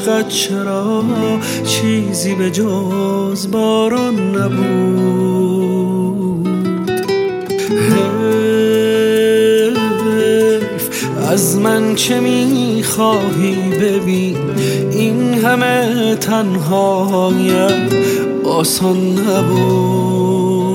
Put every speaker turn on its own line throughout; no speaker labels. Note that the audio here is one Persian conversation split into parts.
عشقت چرا چیزی به جز باران نبود. حیف از من چه میخواهی ببین، این همه تنهایم آسان نبود.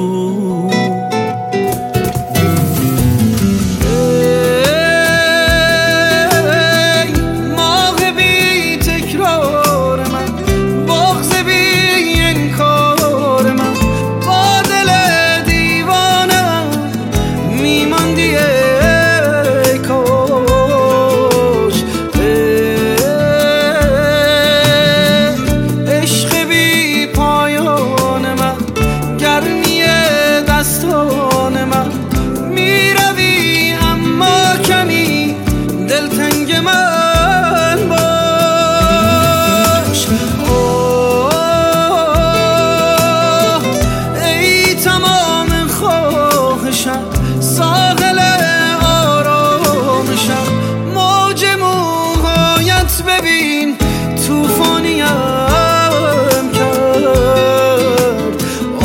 ساحل آرامشم، موج موهایت ببین توفانیم کرد.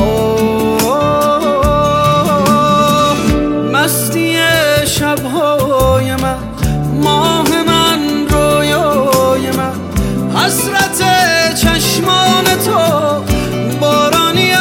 مستی شبهای من، ماه من، رویای من، حسرت چشمان تو بارانیم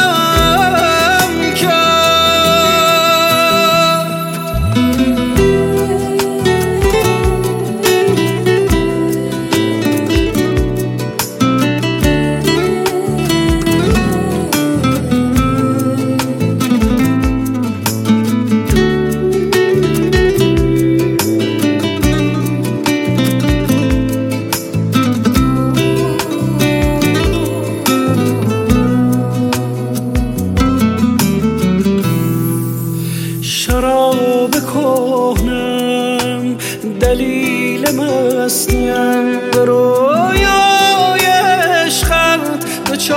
کهنم، دلیل مستیم، به رویای عشقت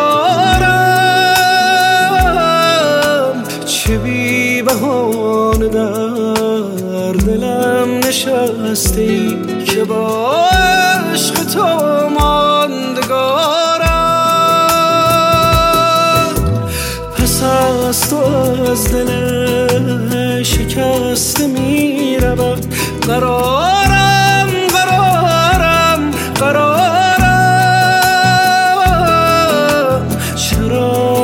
دچارم. چه بی بهانه در دلم نشستی که با عشق تو ماندگارم. پس از تو از دل شکسته می رود قرارم، قرارم، قرارم. چرا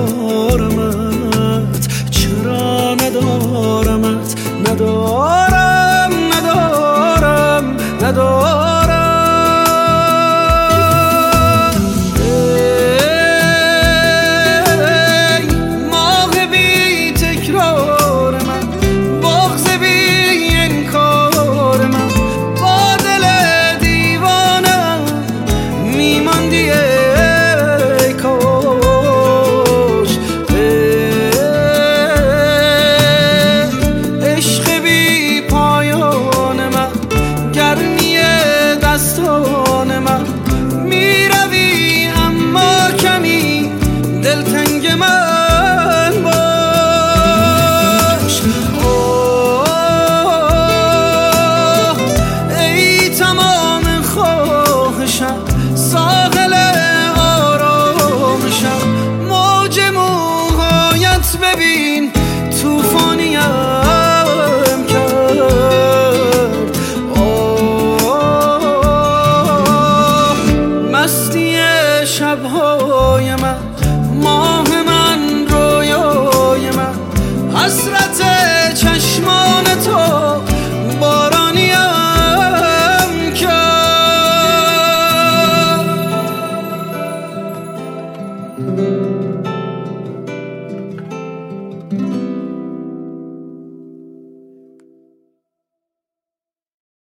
ندارمت، چرا ندارمت، ندارم، ندارم، ندارم. ساحل آرامشم، موج موهایت ببین توفانیم کرد. مستی شبهای من،